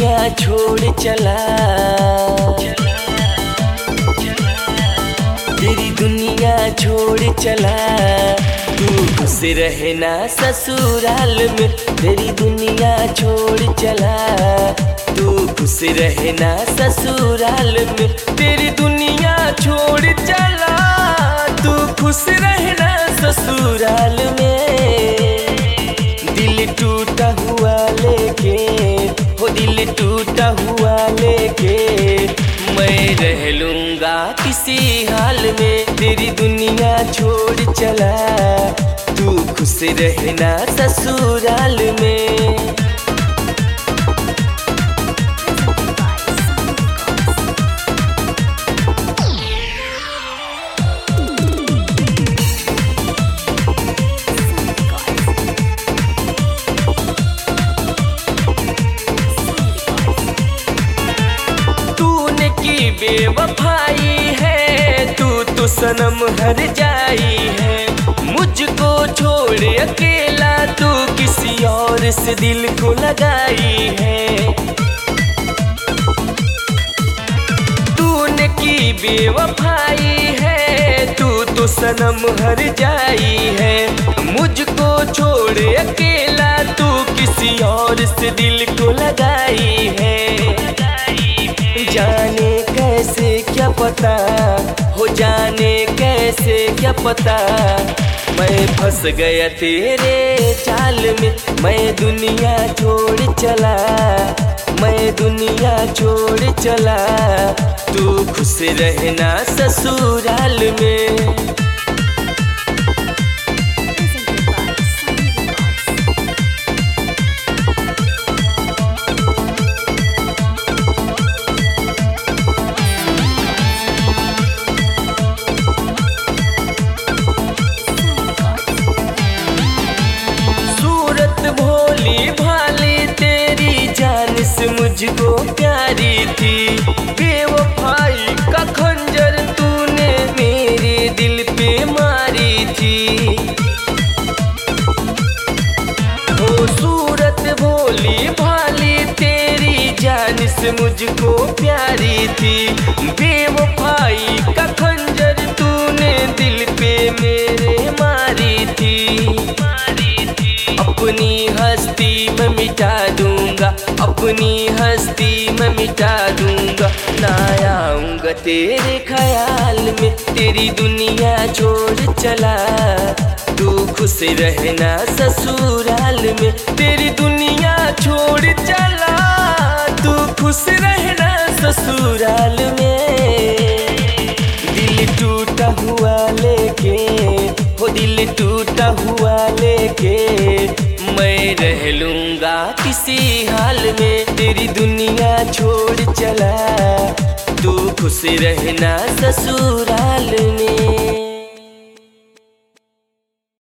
दुनिया छोड़ चला, तेरी दुनिया छोड़ चला। तू खुश रहना ससुराल में, तेरी दुनिया छोड़ चला। तू खुश रहना ससुराल में, तेरी दुनिया छोड़ चला। तू खुश रहना ससुराल में। दिल टूटा हुआ लेके, हो दिल टूटा हुआ लेके मैं रह लूँगा किसी हाल में। तेरी दुनिया छोड़ चला, तू खुश रहना ससुराल में। की बेवफाई है, तू तो सनम हर जाई है। मुझको छोड़ अकेला तू किसी और से दिल को लगाई है। तूने की बेवफाई है, तू तो सनम हर जाई है। मुझको छोड़ अकेला तू किसी और से दिल को लगाई है। जाने कैसे क्या पता, हो जाने कैसे क्या पता मैं फंस गया तेरे चाल में। मैं दुनिया छोड़ चला, मैं दुनिया छोड़ चला। तू खुश रहना ससुराल में। भोली भाली तेरी जान से मुझको प्यारी थी। बेवफाई का खंजर तूने मेरे दिल पे मारी थी। ओ सूरत भोली भाली तेरी जान से मुझको प्यारी थी। बेवफाई का खंजर तूने दिल पे मेरे मारी थी। अपनी हस्ती में मिटा दूंगा, अपनी हस्ती में मिटा दूंगा। ना आऊंगा तेरे ख्याल में, तेरी दुनिया छोड़ चला। तू खुश रहना ससुराल में, तेरी दुनिया छोड़ चला। तू खुश रहना ससुराल में। दिल टूटा हुआ लेके, हो दिल टूटा हुआ लेके मैं रह लूँगा किसी हाल में। तेरी दुनिया छोड़ चला, तू खुश रहना ससुराल में।